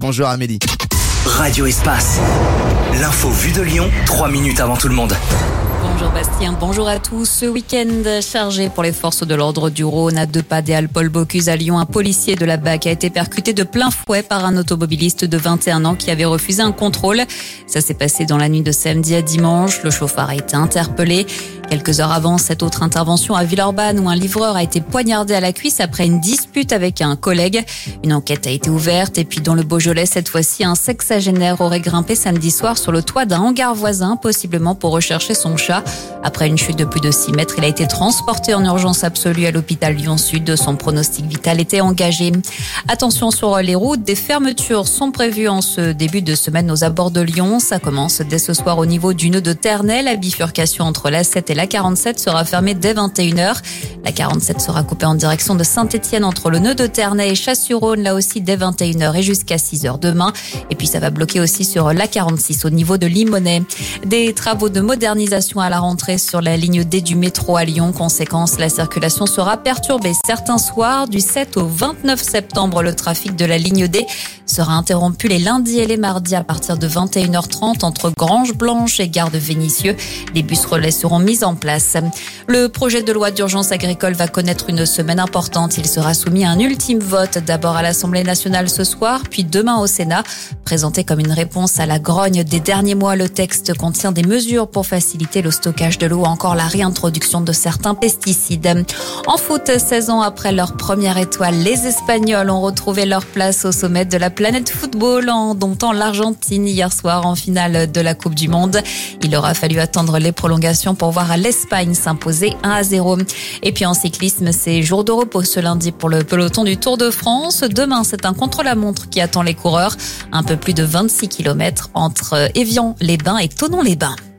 Bonjour Amélie. Radio Espace. L'info vue de Lyon, 3 minutes avant tout le monde. Bonjour Bastien, bonjour à tous. Ce week-end chargé pour les forces de l'ordre du Rhône à 2 pas des Halles Paul Bocuse à Lyon, un policier de la BAC a été percuté de plein fouet par un automobiliste de 21 ans qui avait refusé un contrôle. Ça s'est passé dans la nuit de samedi à dimanche. Le chauffard a été interpellé. Quelques heures avant cette autre intervention à Villeurbanne où un livreur a été poignardé à la cuisse après une dispute avec un collègue. Une enquête a été ouverte et puis dans le Beaujolais, cette fois-ci, un sexagénaire aurait grimpé samedi soir sur le toit d'un hangar voisin, possiblement pour rechercher son chat. Après une chute de plus de 6 mètres, il a été transporté en urgence absolue à l'hôpital Lyon-Sud. Son pronostic vital était engagé. Attention sur les routes, des fermetures sont prévues en ce début de semaine aux abords de Lyon. Ça commence dès ce soir au niveau du nœud de Ternay. La bifurcation entre la 7 et la 47 sera fermée dès 21h. La 47 sera coupée en direction de Saint-Étienne entre le nœud de Ternay et Chasse-sur-Rhône, là aussi dès 21h et jusqu'à 6h demain. Et puis ça va bloquer aussi sur la 46 au niveau de Limonest. Des travaux de modernisation à la rentrée sur la ligne D du métro à Lyon. Conséquence, la circulation sera perturbée certains soirs. Du 7 au 29 septembre, le trafic de la ligne D sera interrompu les lundis et les mardis à partir de 21h30 entre Grange-Blanche et Gare de Vénissieux. Les bus relais seront mis en place. Le projet de loi d'urgence agricole va connaître une semaine importante. Il sera soumis à un ultime vote, d'abord à l'Assemblée nationale ce soir, puis demain au Sénat. Présenté comme une réponse à la grogne des derniers mois, le texte contient des mesures pour faciliter le stockage de l'eau, encore la réintroduction de certains pesticides. En foot, 16 ans après leur première étoile, les Espagnols ont retrouvé leur place au sommet de la planète football en domptant l'Argentine hier soir en finale de la Coupe du Monde. Il aura fallu attendre les prolongations pour voir l'Espagne s'imposer 1-0. Et puis en cyclisme, c'est jour de repos ce lundi pour le peloton du Tour de France. Demain, c'est un contre-la-montre qui attend les coureurs. Un peu plus de 26 km entre Évian-les-Bains et Thonon-les-Bains.